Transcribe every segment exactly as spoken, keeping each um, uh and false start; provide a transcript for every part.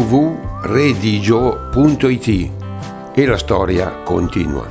w redigio punto it e la storia continua.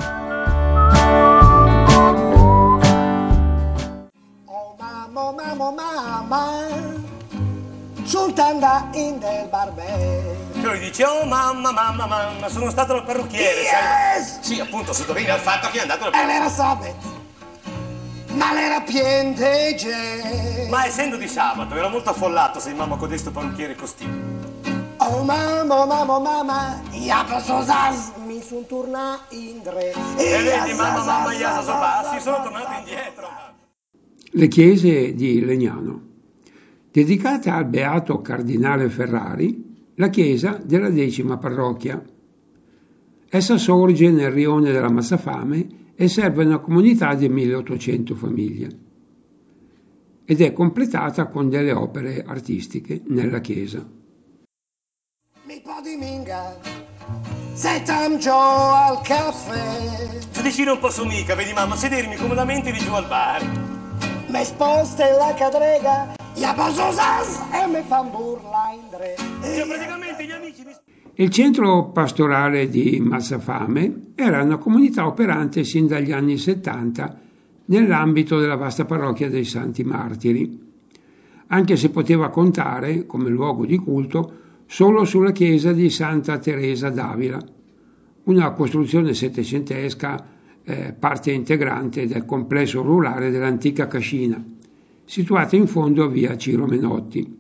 Oh mamma, mamma, mamma, sultana in del barbè. Che lui dice, oh mamma, mamma, mamma, sono stato dal parrucchiere. Yes! Sai? Sì, appunto, sottolinea il fatto che è andato dal E parrucchiere. l'era sabato, ma l'era piente gente. Ma essendo di sabato, era molto affollato se mamma codesto parrucchiere costì. Oh mamma, mamma, mamma, ja posso sas, mi son torna in dre. E vedi, mamma, mamma, Iasa Sobassi, sono tornato indietro. Le chiese di Legnano. Dedicata al beato cardinale Ferrari, la chiesa della decima parrocchia. Essa sorge nel rione della Mazzafame e serve una comunità di milleottocento famiglie. Ed è completata con delle opere artistiche nella chiesa. Mi po' di minga, se tangio al caffè. Se dici non posso mica, vedi mamma, sedermi comodamente di giù al bar. Me sposte la cadrega, ja posso sas, e me fan burla in dre. Cioè praticamente gli amici mi... Il centro pastorale di Mazzafame era una comunità operante sin dagli anni settanta nell'ambito della vasta parrocchia dei Santi Martiri, anche se poteva contare, come luogo di culto, solo sulla chiesa di Santa Teresa d'Avila, una costruzione settecentesca, eh, parte integrante del complesso rurale dell'antica Cascina, situata in fondo a via Ciro Menotti.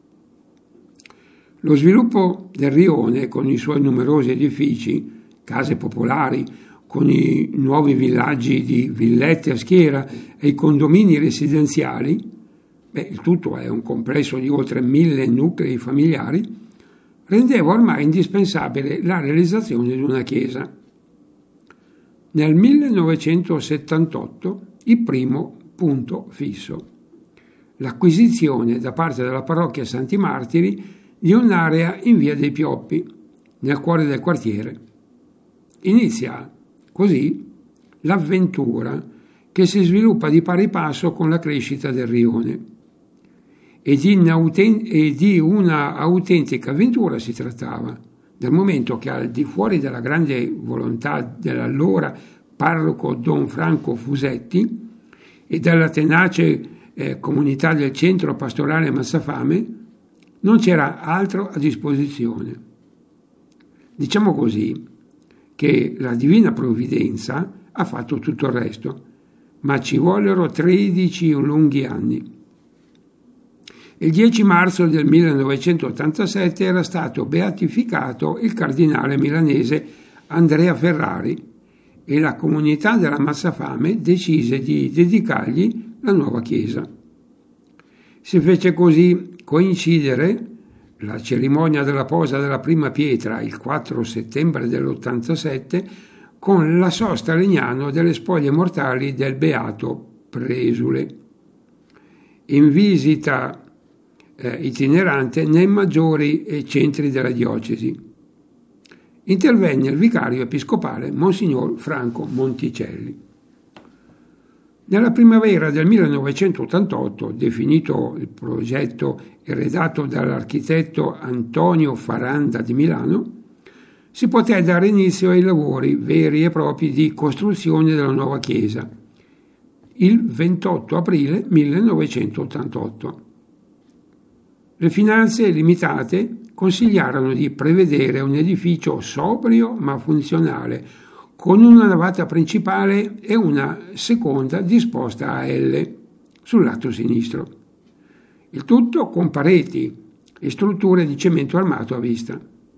Lo sviluppo del rione, con i suoi numerosi edifici, case popolari, con i nuovi villaggi di villette a schiera e i condomini residenziali, beh, il tutto è un complesso di oltre mille nuclei familiari, rendeva ormai indispensabile la realizzazione di una chiesa. Nel millenovecentosettantotto il primo punto fisso, l'acquisizione da parte della parrocchia Santi Martiri di un'area in via dei Pioppi, nel cuore del quartiere. Inizia così l'avventura che si sviluppa di pari passo con la crescita del rione. E di, auten- e di una autentica avventura si trattava, dal momento che al di fuori della grande volontà dell'allora parroco Don Franco Fusetti e della tenace eh, comunità del centro pastorale Mazzafame, non c'era altro a disposizione. Diciamo così che la divina provvidenza ha fatto tutto il resto, ma ci vollero tredici lunghi anni. Il dieci marzo del millenovecentottantasette era stato beatificato il cardinale milanese Andrea Ferrari e la comunità della Mazzafame decise di dedicargli la nuova chiesa. Si fece così coincidere la cerimonia della posa della prima pietra il quattro settembre dell'ottantasette con la sosta a Legnano delle spoglie mortali del beato Presule, in visita eh, itinerante nei maggiori eh, centri della diocesi. Intervenne il vicario episcopale Monsignor Franco Monticelli. Nella primavera del millenovecentottantotto, definito il progetto e redatto dall'architetto Antonio Faranda di Milano, si poté dare inizio ai lavori veri e propri di costruzione della nuova chiesa, il ventotto aprile millenovecentottantotto. Le finanze limitate consigliarono di prevedere un edificio sobrio ma funzionale, con una navata principale e una seconda disposta a L sul lato sinistro. Il tutto con pareti e strutture di cemento armato a vista.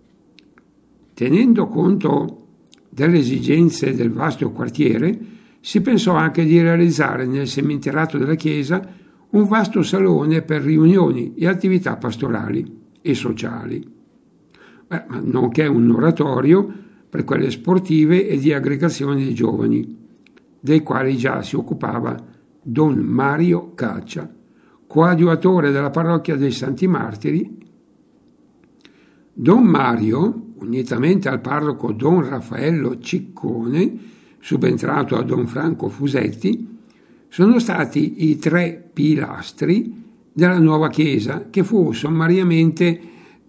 Tenendo conto delle esigenze del vasto quartiere, si pensò anche di realizzare nel seminterrato della chiesa un vasto salone per riunioni e attività pastorali e sociali, Beh, ma nonché un oratorio per quelle sportive e di aggregazione di giovani, dei quali già si occupava Don Mario Caccia, coadiutore della parrocchia dei Santi Martiri. Don Mario, unitamente al parroco Don Raffaello Ciccone, subentrato a Don Franco Fusetti, sono stati i tre pilastri della nuova chiesa che fu sommariamente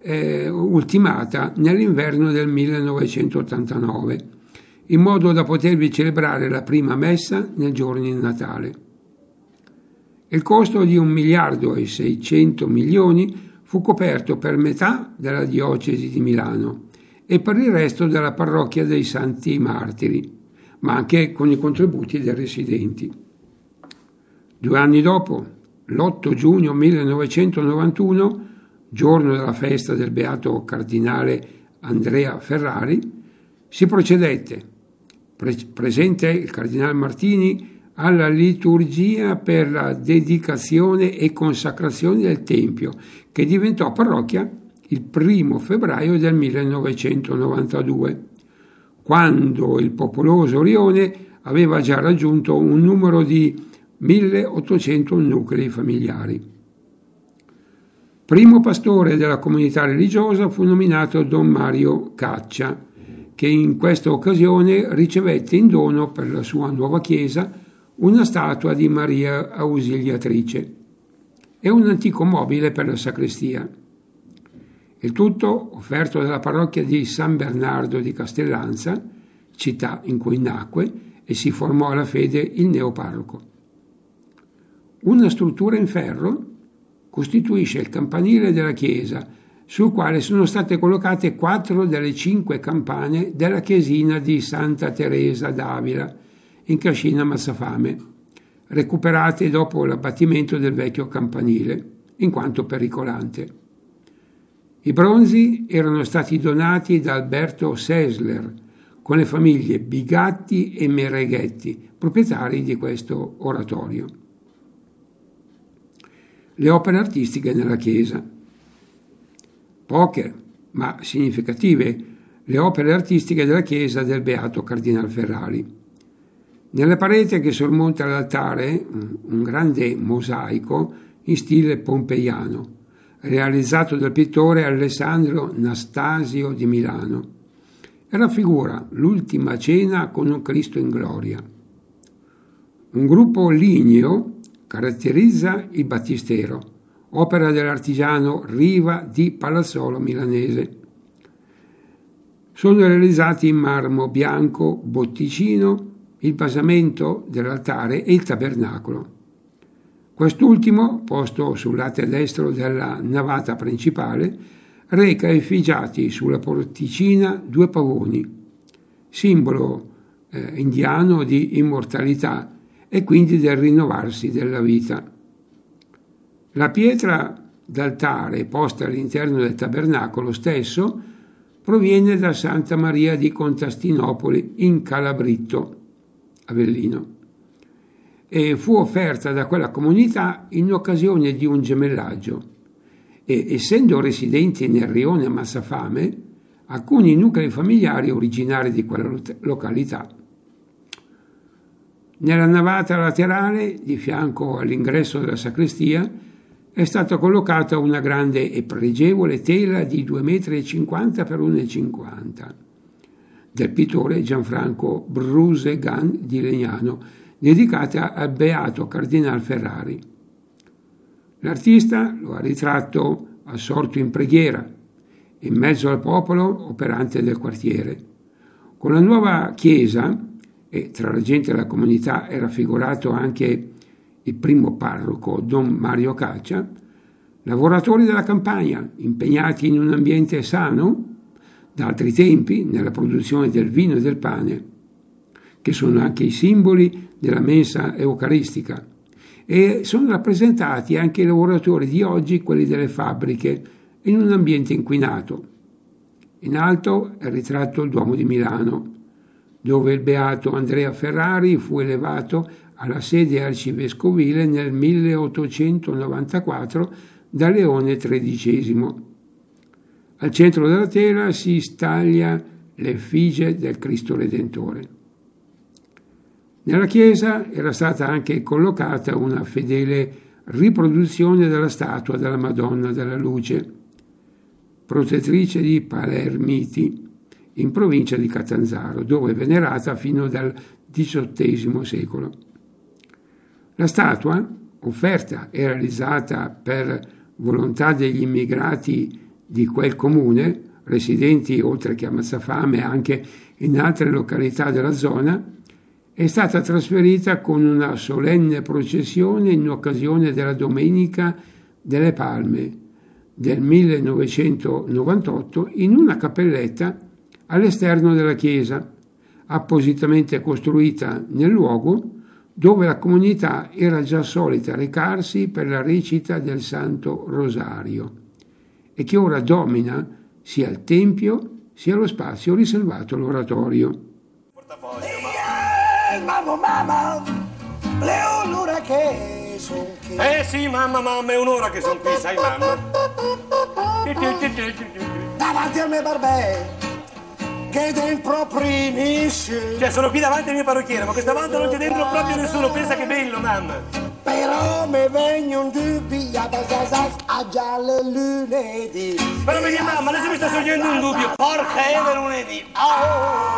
eh, ultimata nell'inverno del millenovecentottantanove, in modo da potervi celebrare la prima messa nel giorno di Natale. Il costo di un miliardo e seicento milioni fu coperto per metà dalla diocesi di Milano e per il resto dalla parrocchia dei Santi Martiri, ma anche con i contributi dei residenti. Due anni dopo, l'otto giugno millenovecentonovantuno, giorno della festa del beato cardinale Andrea Ferrari, si procedette, pre- presente il cardinale Martini, alla liturgia per la dedicazione e consacrazione del Tempio, che diventò parrocchia il primo febbraio del millenovecentonovantadue, quando il popoloso rione aveva già raggiunto un numero di milleottocento nuclei familiari. Primo pastore della comunità religiosa fu nominato Don Mario Caccia, che in questa occasione ricevette in dono per la sua nuova chiesa una statua di Maria Ausiliatrice e un antico mobile per la sacrestia. Il tutto offerto dalla parrocchia di San Bernardo di Castellanza, città in cui nacque e si formò alla fede il neoparroco. Una struttura in ferro costituisce il campanile della chiesa, sul quale sono state collocate quattro delle cinque campane della chiesina di Santa Teresa d'Avila, in Cascina Mazzafame, recuperate dopo l'abbattimento del vecchio campanile, in quanto pericolante. I bronzi erano stati donati da Alberto Sesler, con le famiglie Bigatti e Mereghetti, proprietari di questo oratorio. Le opere artistiche nella chiesa. Poche, ma significative, le opere artistiche della chiesa del Beato Cardinal Ferrari. Nella parete che sormonta l'altare, un grande mosaico in stile pompeiano, realizzato dal pittore Alessandro Nastasio di Milano, e raffigura l'Ultima Cena con un Cristo in gloria. Un gruppo ligneo caratterizza il battistero, opera dell'artigiano Riva di Palazzolo milanese. Sono realizzati in marmo bianco Botticino il basamento dell'altare e il tabernacolo. Quest'ultimo, posto sul lato destro della navata principale, reca effigiati sulla porticina due pavoni, simbolo eh, indiano di immortalità e quindi del rinnovarsi della vita. La pietra d'altare posta all'interno del tabernacolo stesso proviene da Santa Maria di Constantinopoli in Calabritto, Avellino, e fu offerta da quella comunità in occasione di un gemellaggio e, essendo residenti nel rione Mazzafame, alcuni nuclei familiari originari di quella località. Nella navata laterale, di fianco all'ingresso della sacrestia, è stata collocata una grande e pregevole tela di due metri e cinquanta per uno e cinquanta del pittore Gianfranco Brusegan di Legnano, dedicata al beato Cardinal Ferrari. L'artista lo ha ritratto assorto in preghiera, in mezzo al popolo operante del quartiere. Con la nuova chiesa, e tra la gente della comunità è raffigurato anche il primo parroco, Don Mario Caccia, lavoratori della campagna, impegnati in un ambiente sano, da altri tempi, nella produzione del vino e del pane, che sono anche i simboli della mensa eucaristica, e sono rappresentati anche i lavoratori di oggi, quelli delle fabbriche, in un ambiente inquinato. In alto è ritratto il Duomo di Milano, dove il beato Andrea Ferrari fu elevato alla sede arcivescovile nel milleottocentonovantaquattro da Leone tredicesimo. Al centro della tela si staglia l'effigie del Cristo Redentore. Nella chiesa era stata anche collocata una fedele riproduzione della statua della Madonna della Luce, protettrice di Palermiti, in provincia di Catanzaro, dove è venerata fino dal diciottesimo secolo. La statua, offerta e realizzata per volontà degli immigrati di quel comune, residenti oltre che a Mazzafame anche in altre località della zona, è stata trasferita con una solenne processione in occasione della Domenica delle Palme del millenovecentonovantotto in una cappelletta all'esterno della chiesa, appositamente costruita nel luogo dove la comunità era già solita recarsi per la recita del Santo Rosario e che ora domina sia il tempio sia lo spazio riservato all'oratorio. Eh, mamma, mamma, Leonora che son qui. Eh sì, mamma, mamma, è un'ora che sono qui, sai, mamma. Davanti al mio barbè, che dentro primisce. Cioè, sono qui davanti al mio parrucchiere, ma questa volta non c'è dentro proprio nessuno. Pensa che bello, mamma. Però mi vengono un dubbio, a già le lunedì. Però vedi, mamma, adesso mi sta sorgendo un dubbio. Porca è lunedì. Oh!